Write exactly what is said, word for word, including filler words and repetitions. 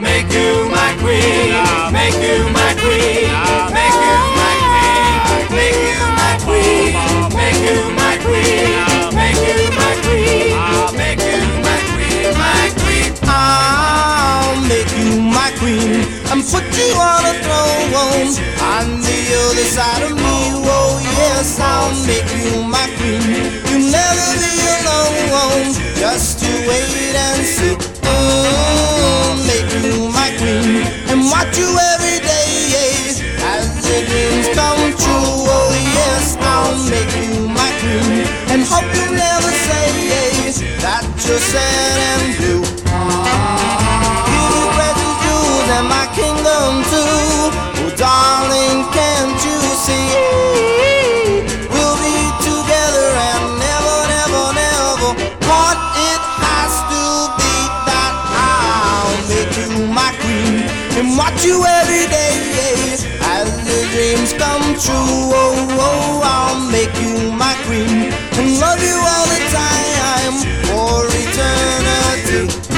make you my queen, make you my queen, make you my queen, make you my queen, make you my queen, make you my queen, make you my queen, my queen. I'll make you my queen and put you on a throne on the other side of me. Oh yes, I'll make you my queen. You'll never be alone, just to wait and see. Mm, make you my queen and watch you every day as the dreams come true. Oh yes, I'll make you my queen and hope you never say that you're sad and blue. Give you precious jewels and my kingdom too. Oh darling, can't you see? We'll be together and never, never, never part. It has to be that I'll make you my queen and watch you every day as the dreams come true. Oh, oh, I'll make you my queen and love you all the time for eternity.